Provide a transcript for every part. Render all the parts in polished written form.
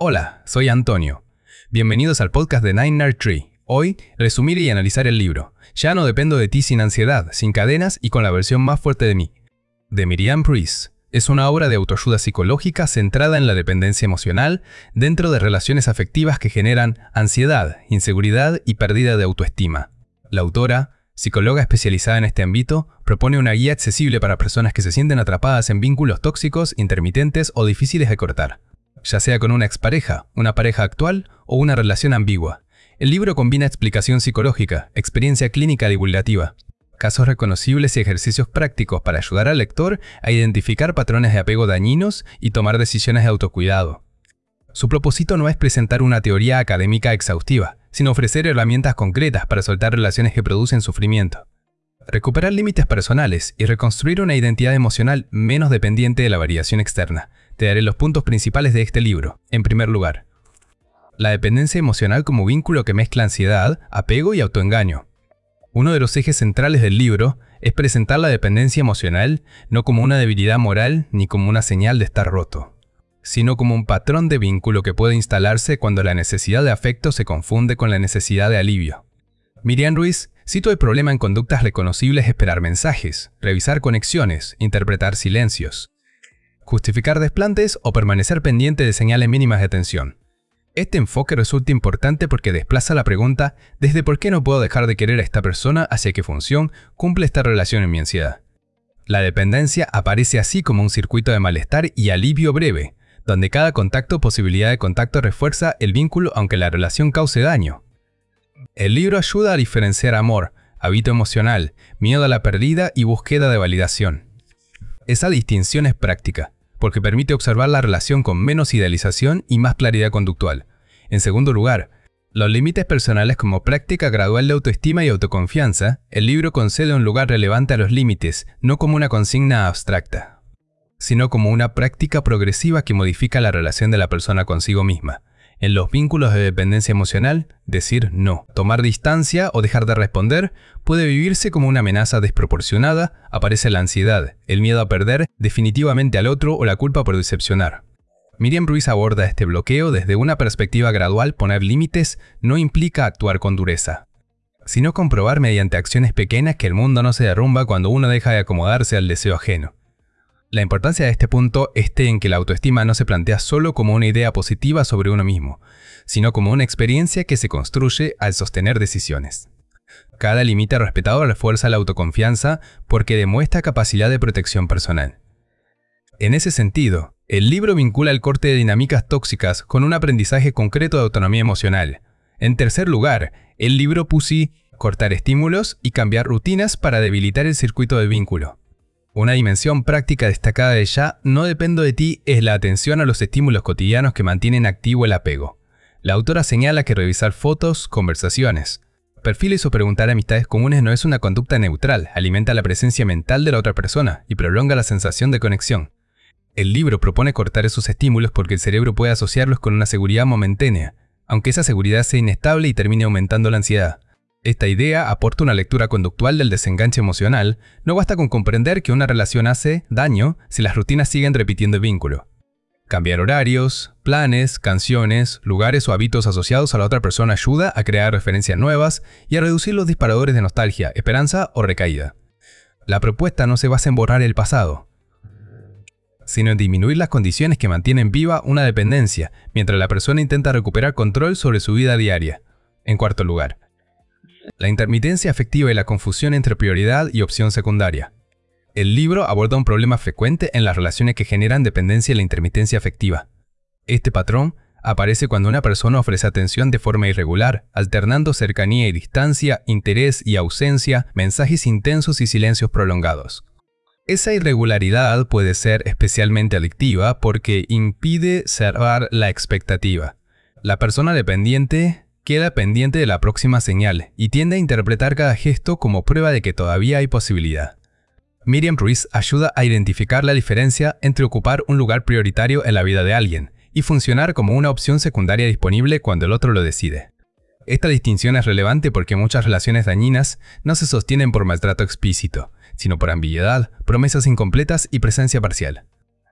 Hola, soy Antonio. Bienvenidos al podcast de Nine Nerd Tree. Hoy, resumir y analizar el libro. Ya no dependo de ti sin ansiedad, sin cadenas y con la versión más fuerte de mí. De Miriam Ruiz. Es una obra de autoayuda psicológica centrada en la dependencia emocional dentro de relaciones afectivas que generan ansiedad, inseguridad y pérdida de autoestima. La autora, psicóloga especializada en este ámbito, propone una guía accesible para personas que se sienten atrapadas en vínculos tóxicos, intermitentes o difíciles de cortar, ya sea con una expareja, una pareja actual o una relación ambigua. El libro combina explicación psicológica, experiencia clínica divulgativa, casos reconocibles y ejercicios prácticos para ayudar al lector a identificar patrones de apego dañinos y tomar decisiones de autocuidado. Su propósito no es presentar una teoría académica exhaustiva, sino ofrecer herramientas concretas para soltar relaciones que producen sufrimiento, recuperar límites personales y reconstruir una identidad emocional menos dependiente de la variación externa. Te daré los puntos principales de este libro. En primer lugar, la dependencia emocional como vínculo que mezcla ansiedad, apego y autoengaño. Uno de los ejes centrales del libro es presentar la dependencia emocional no como una debilidad moral ni como una señal de estar roto, sino como un patrón de vínculo que puede instalarse cuando la necesidad de afecto se confunde con la necesidad de alivio. Miriam Ruiz cita el problema en conductas reconocibles: esperar mensajes, revisar conexiones, interpretar silencios, justificar desplantes o permanecer pendiente de señales mínimas de atención. Este enfoque resulta importante porque desplaza la pregunta desde ¿por qué no puedo dejar de querer a esta persona hacia qué función cumple esta relación en mi ansiedad? La dependencia aparece así como un circuito de malestar y alivio breve, donde cada contacto o posibilidad de contacto refuerza el vínculo aunque la relación cause daño. El libro ayuda a diferenciar amor, hábito emocional, miedo a la pérdida y búsqueda de validación. Esa distinción es práctica, porque permite observar la relación con menos idealización y más claridad conductual. En segundo lugar, los límites personales como práctica gradual de autoestima y autoconfianza. El libro concede un lugar relevante a los límites, no como una consigna abstracta, sino como una práctica progresiva que modifica la relación de la persona consigo misma. En los vínculos de dependencia emocional, decir no, tomar distancia o dejar de responder puede vivirse como una amenaza desproporcionada. Aparece la ansiedad, el miedo a perder definitivamente al otro o la culpa por decepcionar. Miriam Ruiz aborda este bloqueo desde una perspectiva gradual. Poner límites no implica actuar con dureza, sino comprobar mediante acciones pequeñas que el mundo no se derrumba cuando uno deja de acomodarse al deseo ajeno. La importancia de este punto está en que la autoestima no se plantea solo como una idea positiva sobre uno mismo, sino como una experiencia que se construye al sostener decisiones. Cada límite respetado refuerza la autoconfianza porque demuestra capacidad de protección personal. En ese sentido, el libro vincula el corte de dinámicas tóxicas con un aprendizaje concreto de autonomía emocional. En tercer lugar, el libro pusi cortar estímulos y cambiar rutinas para debilitar el circuito de vínculo. Una dimensión práctica destacada de ya no dependo de ti es la atención a los estímulos cotidianos que mantienen activo el apego. La autora señala que revisar fotos, conversaciones, perfiles o preguntar a amistades comunes no es una conducta neutral, alimenta la presencia mental de la otra persona y prolonga la sensación de conexión. El libro propone cortar esos estímulos porque el cerebro puede asociarlos con una seguridad momentánea, aunque esa seguridad sea inestable y termine aumentando la ansiedad. Esta idea aporta una lectura conductual del desenganche emocional. No basta con comprender que una relación hace daño si las rutinas siguen repitiendo el vínculo. Cambiar horarios, planes, canciones, lugares o hábitos asociados a la otra persona ayuda a crear referencias nuevas y a reducir los disparadores de nostalgia, esperanza o recaída. La propuesta no se basa en borrar el pasado, sino en disminuir las condiciones que mantienen viva una dependencia, mientras la persona intenta recuperar control sobre su vida diaria. En cuarto lugar, la intermitencia afectiva y la confusión entre prioridad y opción secundaria. El libro aborda un problema frecuente en las relaciones que generan dependencia y la intermitencia afectiva. Este patrón aparece cuando una persona ofrece atención de forma irregular, alternando cercanía y distancia, interés y ausencia, mensajes intensos y silencios prolongados. Esa irregularidad puede ser especialmente adictiva porque impide cerrar la expectativa. La persona dependiente queda pendiente de la próxima señal y tiende a interpretar cada gesto como prueba de que todavía hay posibilidad. Miriam Ruiz ayuda a identificar la diferencia entre ocupar un lugar prioritario en la vida de alguien y funcionar como una opción secundaria disponible cuando el otro lo decide. Esta distinción es relevante porque muchas relaciones dañinas no se sostienen por maltrato explícito, sino por ambigüedad, promesas incompletas y presencia parcial.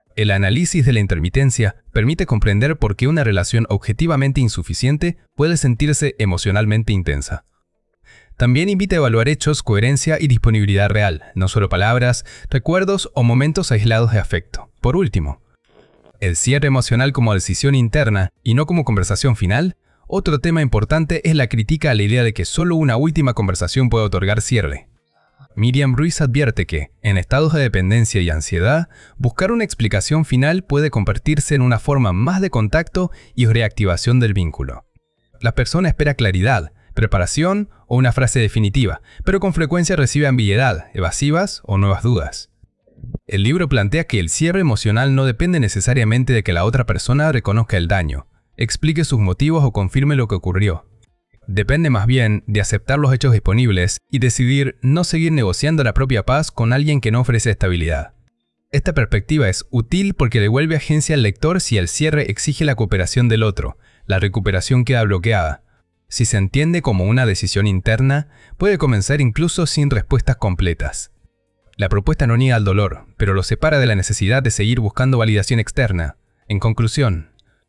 El análisis de la intermitencia permite comprender por qué una relación objetivamente insuficiente puede sentirse emocionalmente intensa. También invita a evaluar hechos, coherencia y disponibilidad real, no solo palabras, recuerdos o momentos aislados de afecto. Por último, el cierre emocional como decisión interna y no como conversación final. Otro tema importante es la crítica a la idea de que solo una última conversación puede otorgar cierre. Miriam Ruiz advierte que, en estados de dependencia y ansiedad, buscar una explicación final puede convertirse en una forma más de contacto y reactivación del vínculo. La persona espera claridad, preparación o una frase definitiva, pero con frecuencia recibe ambigüedad, evasivas o nuevas dudas. El libro plantea que el cierre emocional no depende necesariamente de que la otra persona reconozca el daño, explique sus motivos o confirme lo que ocurrió. Depende más bien de aceptar los hechos disponibles y decidir no seguir negociando la propia paz con alguien que no ofrece estabilidad. Esta perspectiva es útil porque devuelve agencia al lector si el cierre exige la cooperación del otro, la recuperación queda bloqueada. Si se entiende como una decisión interna, puede comenzar incluso sin respuestas completas. La propuesta no niega el dolor, pero lo separa de la necesidad de seguir buscando validación externa. En conclusión,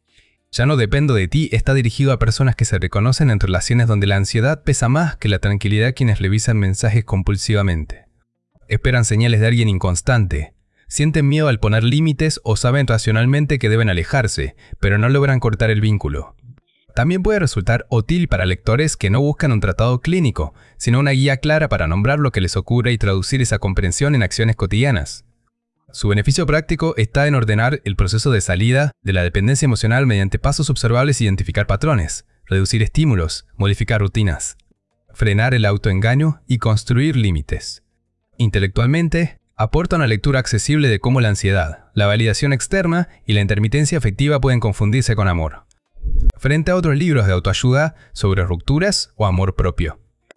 Ya no dependo de ti está dirigido a personas que se reconocen en relaciones donde la ansiedad pesa más que la tranquilidad quienes revisan mensajes compulsivamente. Esperan señales de alguien inconstante, sienten miedo al poner límites o saben racionalmente que deben alejarse, pero no logran cortar el vínculo. También puede resultar útil para lectores que no buscan un tratado clínico, sino una guía clara para nombrar lo que les ocurre y traducir esa comprensión en acciones cotidianas. Su beneficio práctico está en ordenar el proceso de salida de la dependencia emocional mediante pasos observables e identificar patrones, reducir estímulos, modificar rutinas, frenar el autoengaño y construir límites. Intelectualmente, aporta una lectura accesible de cómo la ansiedad, la validación externa y la intermitencia afectiva pueden confundirse con amor, frente a otros libros de autoayuda sobre rupturas o amor propio.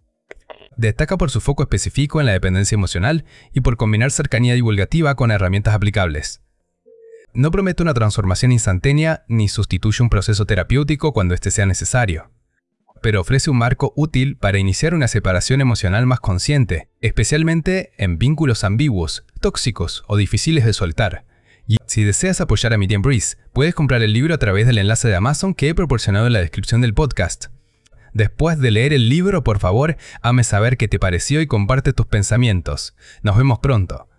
Destaca por su foco específico en la dependencia emocional y por combinar cercanía divulgativa con herramientas aplicables. No promete una transformación instantánea ni sustituye un proceso terapéutico cuando este sea necesario, pero ofrece un marco útil para iniciar una separación emocional más consciente, especialmente en vínculos ambiguos, tóxicos o difíciles de soltar. Y si deseas apoyar a Miriam Ruiz, puedes comprar el libro a través del enlace de Amazon que he proporcionado en la descripción del podcast. Después de leer el libro, por favor, hazme saber qué te pareció y comparte tus pensamientos. Nos vemos pronto.